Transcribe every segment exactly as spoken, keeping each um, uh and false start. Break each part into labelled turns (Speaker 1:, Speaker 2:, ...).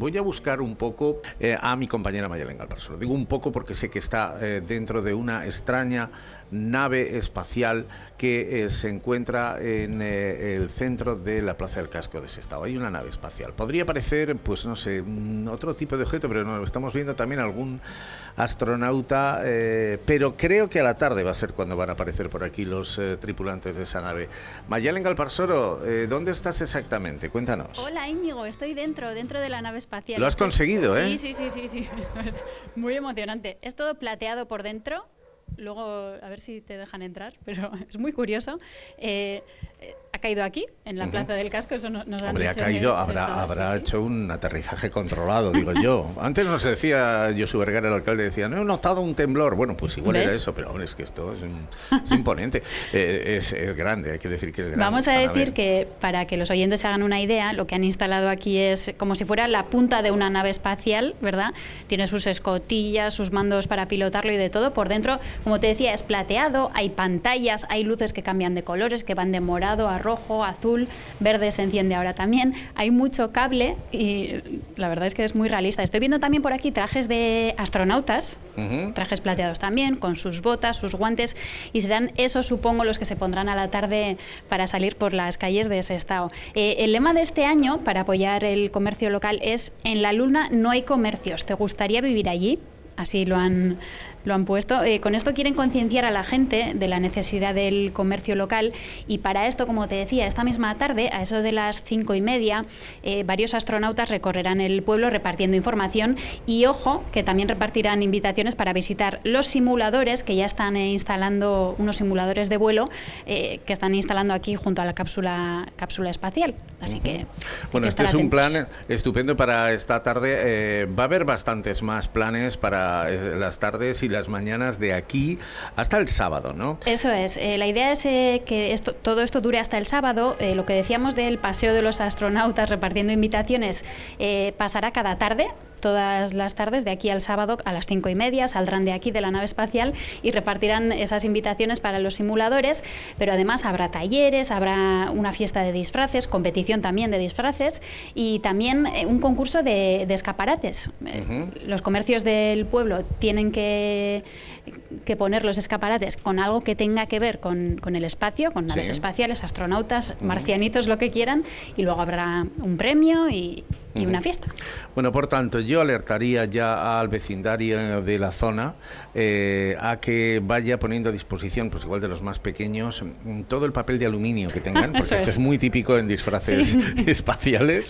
Speaker 1: voy a buscar un poco eh, a mi compañera Mayalen Galparsoro. Digo un poco porque sé que está eh, dentro de una extraña nave espacial que eh, se encuentra en eh, el centro de la Plaza del Casco de Sestao. Hay una nave espacial. Podría parecer, pues no sé, otro tipo de objeto, pero no, estamos viendo también algún astronauta, eh, pero creo que a la tarde va a ser cuando van a aparecer por aquí los eh, tripulantes de esa nave. Mayalen Galparsoro, eh, ¿dónde estás exactamente? Cuéntanos.
Speaker 2: Hola Íñigo, estoy dentro, dentro de la nave espacial.
Speaker 1: Lo has conseguido, ¿eh?
Speaker 2: Sí, sí, sí, sí, sí. Es muy emocionante. Es todo plateado por dentro. Luego, a ver si te dejan entrar, pero es muy curioso. Eh, eh, ha caído aquí, en la uh-huh. Plaza del Casco, eso nos han
Speaker 1: Hombre,
Speaker 2: dicho.
Speaker 1: ha caído, habrá, estado, habrá sí, hecho sí. un aterrizaje controlado, digo yo. Antes nos decía Josu Vergara, el alcalde, decía, no he notado un temblor. Bueno, pues igual ¿ves? Era eso, pero hombre, es que esto es, un, es imponente. eh, es, es grande, hay que decir que es grande.
Speaker 2: Vamos a decir que, para que los oyentes se hagan una idea, lo que han instalado aquí es como si fuera la punta de una nave espacial, ¿verdad? Tiene sus escotillas, sus mandos para pilotarlo y de todo. Por dentro, como te decía, es plateado, hay pantallas, hay luces que cambian de colores, que van de morado a rojo, azul, verde se enciende ahora también. Hay mucho cable y la verdad es que es muy realista. Estoy viendo también por aquí trajes de astronautas, uh-huh. trajes plateados también, con sus botas, sus guantes, y serán esos, supongo, los que se pondrán a la tarde para salir por las calles de Sestao. Eh, el lema de este año, para apoyar el comercio local, es «En la Luna no hay comercios. ¿Te gustaría vivir allí?». Así lo han... lo han puesto. Eh, con esto quieren concienciar a la gente de la necesidad del comercio local y para esto, como te decía, esta misma tarde, a eso de las cinco y media, eh, varios astronautas recorrerán el pueblo repartiendo información y, ojo, que también repartirán invitaciones para visitar los simuladores que ya están eh, instalando, unos simuladores de vuelo eh, que están instalando aquí junto a la cápsula, cápsula espacial. Así uh-huh. que...
Speaker 1: Bueno,
Speaker 2: que
Speaker 1: este es atentos. Un plan estupendo para esta tarde. Eh, va a haber bastantes más planes para eh, las tardes y las mañanas de aquí hasta el sábado, ¿no?
Speaker 2: Eso es. Eh, la idea es eh, que esto, todo esto dure hasta el sábado. Eh, lo que decíamos del paseo de los astronautas repartiendo invitaciones eh, pasará cada tarde. Todas las tardes, de aquí al sábado a las cinco y media, saldrán de aquí de la nave espacial y repartirán esas invitaciones para los simuladores, pero además habrá talleres, habrá una fiesta de disfraces, competición también de disfraces y también eh, un concurso de, de escaparates. Uh-huh. Los comercios del pueblo tienen que, que poner los escaparates con algo que tenga que ver con, con el espacio, con naves sí. espaciales, astronautas, uh-huh. marcianitos, lo que quieran, y luego habrá un premio y... y uh-huh. una fiesta.
Speaker 1: Bueno, por tanto, yo alertaría ya al vecindario de la zona eh, a que vaya poniendo a disposición, pues igual de los más pequeños, todo el papel de aluminio que tengan, porque esto es. es muy típico en disfraces sí. espaciales,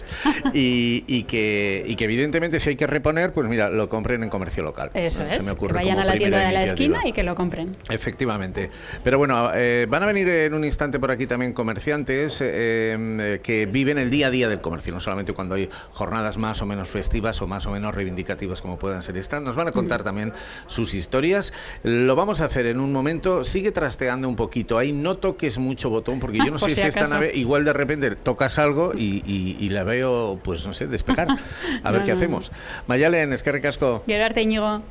Speaker 1: y, y, que, y que evidentemente si hay que reponer, pues mira, lo compren en comercio local.
Speaker 2: Eso
Speaker 1: ¿no?
Speaker 2: es,
Speaker 1: Se me ocurre
Speaker 2: que vayan a la tienda de la esquina y que lo compren.
Speaker 1: Efectivamente. Pero bueno, eh, van a venir en un instante por aquí también comerciantes eh, que viven el día a día del comercio, no solamente cuando hay jornadas más o menos festivas o más o menos reivindicativas como puedan ser estas. Nos van a contar también sus historias. Lo vamos a hacer en un momento. Sigue trasteando un poquito. Ahí no toques mucho botón porque yo no sé si, si esta nave igual de repente tocas algo y, y, y la veo, pues no sé, despegar. A ver no, qué no. hacemos. Mayalen, eskerrik asko.
Speaker 2: Gero arte, Íñigo.